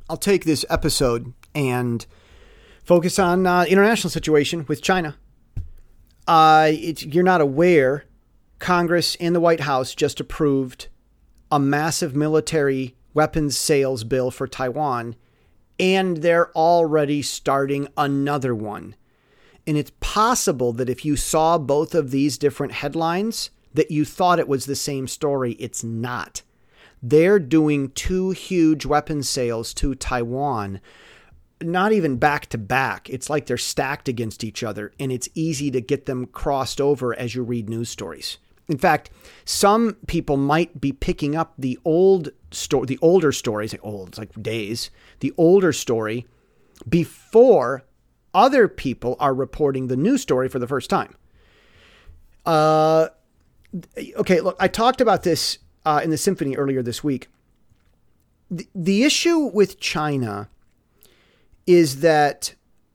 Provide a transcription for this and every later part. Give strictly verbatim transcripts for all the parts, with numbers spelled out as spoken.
I'll take this episode and focus on uh, international situation with China. Uh, it's, you're not aware, Congress and the White House just approved a massive military weapons sales bill for Taiwan, and they're already starting another one. And it's possible that if you saw both of these different headlines, that you thought it was the same story. It's not. They're doing two huge weapons sales to Taiwan, not even back to back. It's like they're stacked against each other, and it's easy to get them crossed over as you read news stories. In fact, some people might be picking up the old story, the older stories, like old, it's like days, the older story before other people are reporting the new story for the first time. Uh, okay, look, I talked about this uh, in the symphony earlier this week. The, the issue with China is that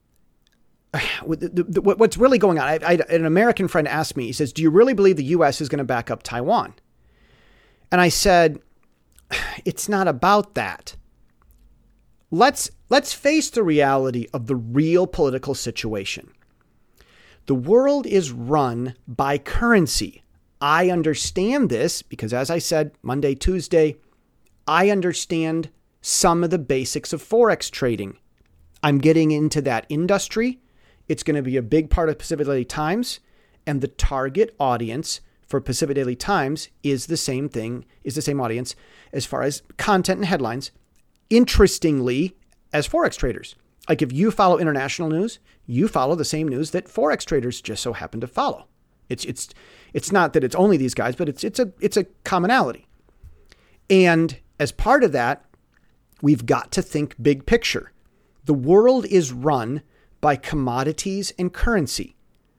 The, the, the, what's really going on, I, I, an American friend asked me, he says, do you really believe the U S is going to back up Taiwan? And I said, it's not about that. Let's, let's face the reality of the real political situation. The world is run by currency. I understand this because, as I said, Monday, Tuesday, I understand some of the basics of Forex trading. I'm getting into that industry. It's going to be a big part of Pacific Daily Times, and the target audience for Pacific Daily Times is the same thing, is the same audience as far as content and headlines. Interestingly, as Forex traders, like if you follow international news, you follow the same news that Forex traders just so happen to follow. It's it's it's not that it's only these guys, but it's it's a it's a commonality. And as part of that, we've got to think big picture. The world is run by commodities and currency.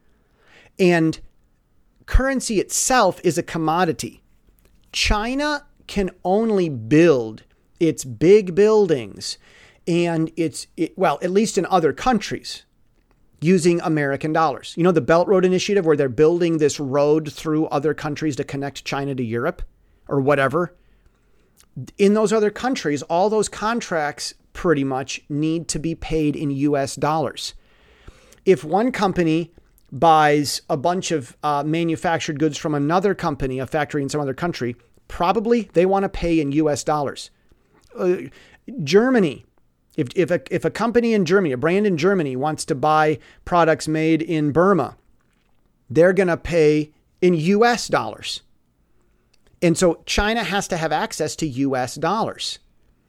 And currency itself is a commodity. China can only build its big buildings and it's, it, well, at least in other countries, using American dollars. You know, the Belt Road Initiative where they're building this road through other countries to connect China to Europe or whatever. In those other countries, all those contracts pretty much need to be paid in U S dollars. If one company buys a bunch of uh, manufactured goods from another company, a factory in some other country, probably they want to pay in U S dollars. Uh, Germany, if if a, if a company in Germany, a brand in Germany wants to buy products made in Burma, they're going to pay in U S dollars. And so China has to have access to U S dollars.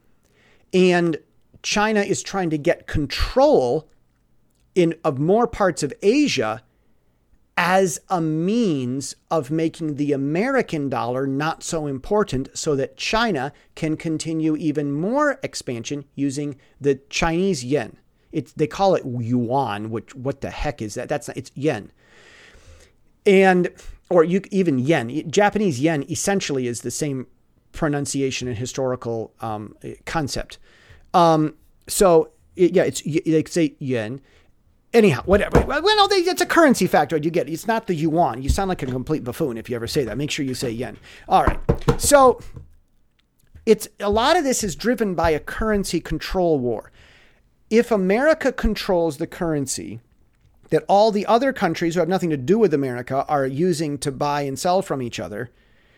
And China is trying to get control in of more parts of Asia as a means of making the American dollar not so important so that China can continue even more expansion using the Chinese yen. It's, they call it yuan, which what the heck is that? That's not, it's yen. And, or you even yen, Japanese yen essentially is the same pronunciation and historical um, concept. Um, so yeah, it's, they say yen. Anyhow, whatever. Well, no, they, it's a currency factor. You get it. It's not the yuan. You sound like a complete buffoon if you ever say that. Make sure you say yen. All right. So it's a lot of this is driven by a currency control war. If America controls the currency that all the other countries who have nothing to do with America are using to buy and sell from each other,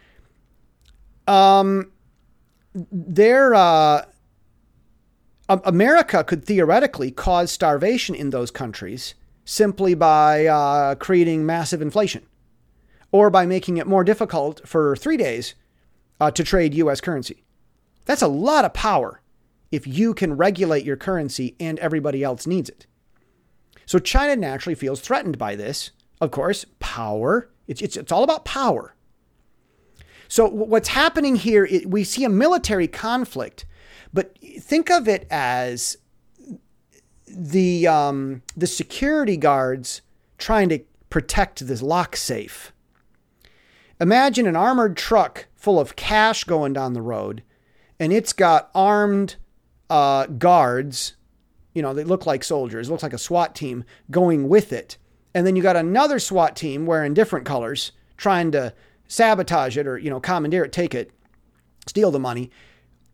um, they're, uh, America could theoretically cause starvation in those countries simply by uh, creating massive inflation or by making it more difficult for three days uh, to trade U S currency. That's a lot of power if you can regulate your currency and everybody else needs it. So China naturally feels threatened by this. Of course, power. It's, it's, it's all about power. So what's happening here, it, we see a military conflict. But think of it as the um, the security guards trying to protect this lock safe. Imagine an armored truck full of cash going down the road, and it's got armed uh, guards. You know, they look like soldiers. It looks like a SWAT team going with it. And then you got another SWAT team wearing different colors trying to sabotage it or, you know, commandeer it, take it, steal the money.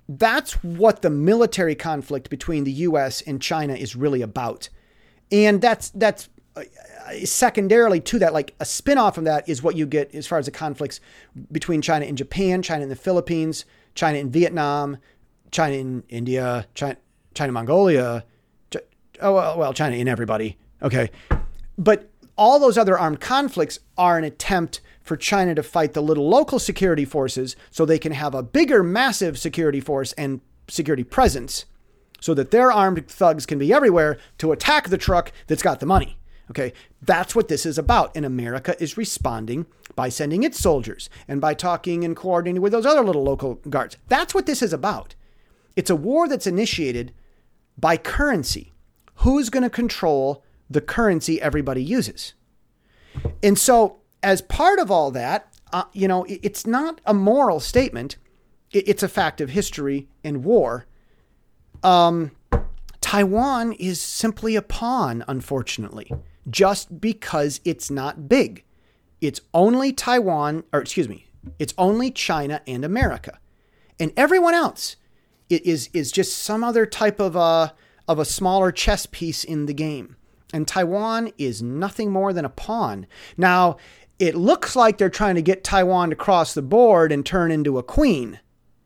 That's what the military conflict between the U S and China is really about. And that's that's uh, secondarily to that, like a spinoff of that is what you get as far as the conflicts between China and Japan, China and the Philippines, China and Vietnam, China and India, China, China, Mongolia, oh, well, well, China and everybody. Okay. But all those other armed conflicts are an attempt for China to fight the little local security forces so they can have a bigger, massive security force and security presence so that their armed thugs can be everywhere to attack the truck that's got the money. Okay, that's what this is about. And America is responding by sending its soldiers and by talking and coordinating with those other little local guards. That's what this is about. It's a war that's initiated by currency. Who's going to control the currency everybody uses? And so as part of all that, uh, you know, it's not a moral statement. It's a fact of history and war. Um, Taiwan is simply a pawn, unfortunately, just because it's not big. It's only Taiwan, or excuse me, it's only China and America. And everyone else is, is just some other type of a, of a smaller chess piece in the game. And Taiwan is nothing more than a pawn. Now, it looks like they're trying to get Taiwan to cross the board and turn into a queen.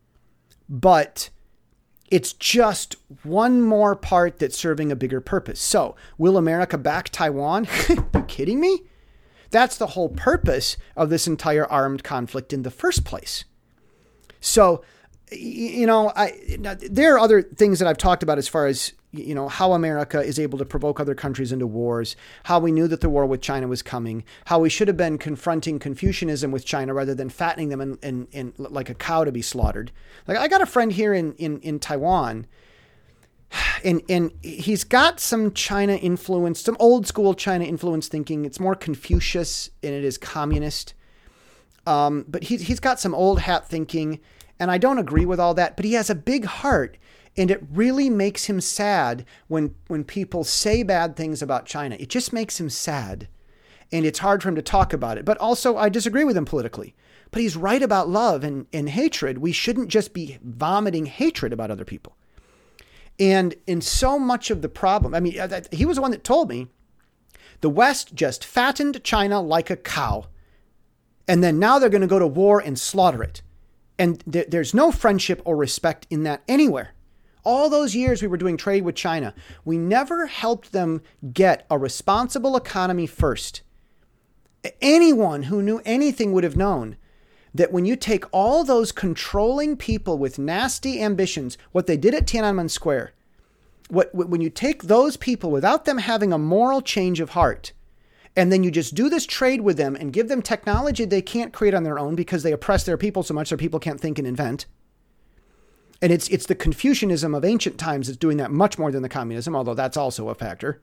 But it's just one more part that's serving a bigger purpose. So, will America back Taiwan? Are you kidding me? That's the whole purpose of this entire armed conflict in the first place. So, you know, I, there are other things that I've talked about as far as, you know, how America is able to provoke other countries into wars, how we knew that the war with China was coming, how we should have been confronting Confucianism with China rather than fattening them in, in, in like a cow to be slaughtered. Like, I got a friend here in, in, in Taiwan, and, and he's got some China influence, some old school China influence thinking. It's more Confucius than it is communist. Um, but he's, he's got some old hat thinking, and I don't agree with all that, but he has a big heart. And it really makes him sad when, when people say bad things about China. It just makes him sad. And it's hard for him to talk about it. But also, I disagree with him politically. But he's right about love and, and hatred. We shouldn't just be vomiting hatred about other people. And in so much of the problem, I mean, he was the one that told me the West just fattened China like a cow. And then now they're going to go to war and slaughter it. And th- there's no friendship or respect in that anywhere. All those years we were doing trade with China, we never helped them get a responsible economy first. Anyone who knew anything would have known that when you take all those controlling people with nasty ambitions, what they did at Tiananmen Square, what when you take those people without them having a moral change of heart, and then you just do this trade with them and give them technology they can't create on their own because they oppress their people so much their people can't think and invent. And it's it's the Confucianism of ancient times that's doing that much more than the communism, although that's also a factor.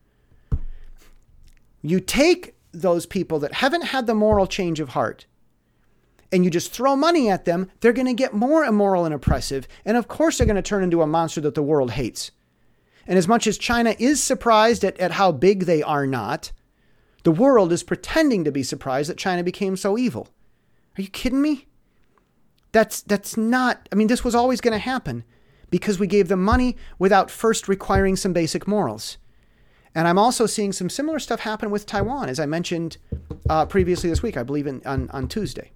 You take those people that haven't had the moral change of heart and you just throw money at them, they're going to get more immoral and oppressive. And of course, they're going to turn into a monster that the world hates. And as much as China is surprised at, at how big they are not, the world is pretending to be surprised that China became so evil. Are you kidding me? That's that's not, I mean, this was always going to happen because we gave them money without first requiring some basic morals. And I'm also seeing some similar stuff happen with Taiwan, as I mentioned uh, previously this week, I believe in, on, on Tuesday.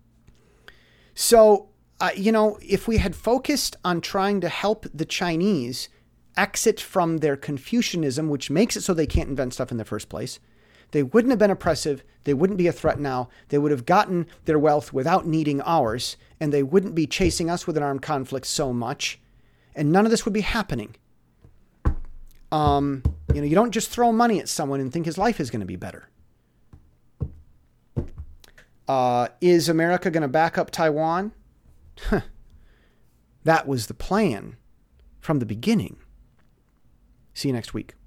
So, uh, you know, if we had focused on trying to help the Chinese exit from their Confucianism, which makes it so they can't invent stuff in the first place, they wouldn't have been oppressive. They wouldn't be a threat now. They would have gotten their wealth without needing ours, and they wouldn't be chasing us with an armed conflict so much. And none of this would be happening. Um, you know, you don't just throw money at someone and think his life is going to be better. Uh, is America going to back up Taiwan? That was the plan from the beginning. See you next week.